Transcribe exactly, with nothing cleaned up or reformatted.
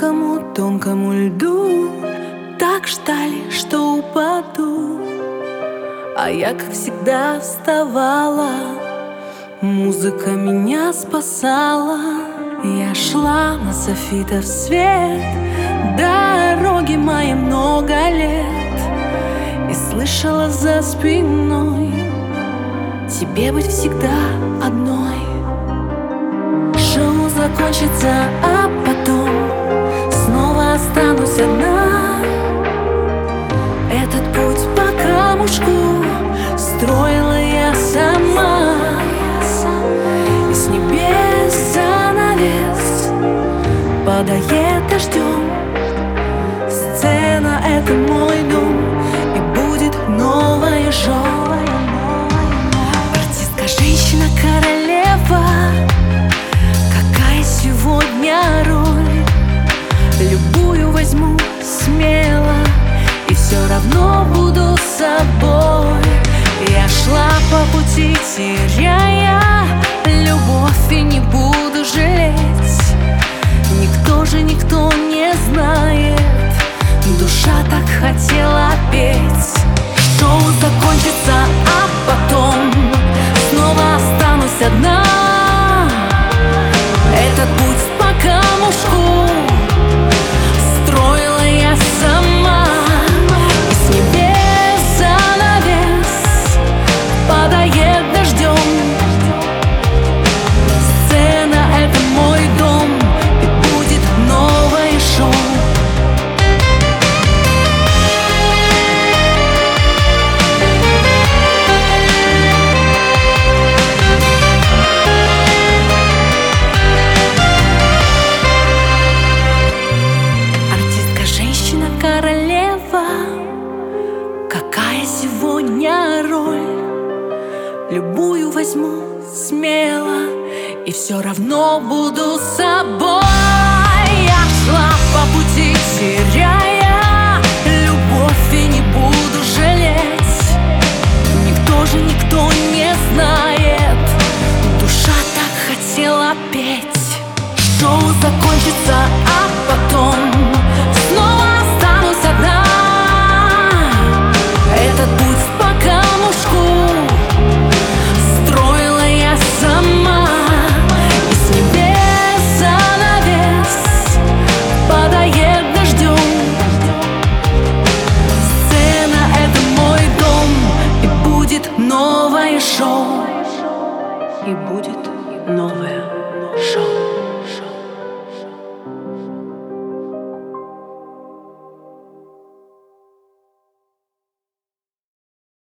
тонкому, тонкому льду так ждали, что упаду. А я, как всегда, вставала, музыка меня спасала. Я шла на софитов свет, дороги мои много лет, и слышала за спиной: тебе быть всегда одной. Шоу закончится, а потом снова останусь одна. Этот путь по камушку строила я сама, и с небес занавес падает дождем. Сцена — это мой дом, и будет новое шоу. Артистка, женщина, королева, какая сегодня роль? Любую возьму смело, и все равно буду собой. Я шла по пути, теряя любовь, и не буду жалеть. Никто же, никто не знает, душа так хотела петь. Шоу закончится, а потом снова останусь одна. Этот путь по камушку строила я сама, и с небес занавес падает дождем. Сцена — это мой дом, и будет новое шоу. Королева, какая сегодня роль? Любую возьму смело, и все равно буду собой. Я шла по пути, теряя любовь, и не буду жалеть. Никто же, никто не знает, душа так хотела петь. Шоу закончится, а потом снова останусь одна. Этот путь по камушку строила я сама, и с небес занавес падает дождем. Сцена — это мой дом, и будет новое шоу. И будет новое шоу.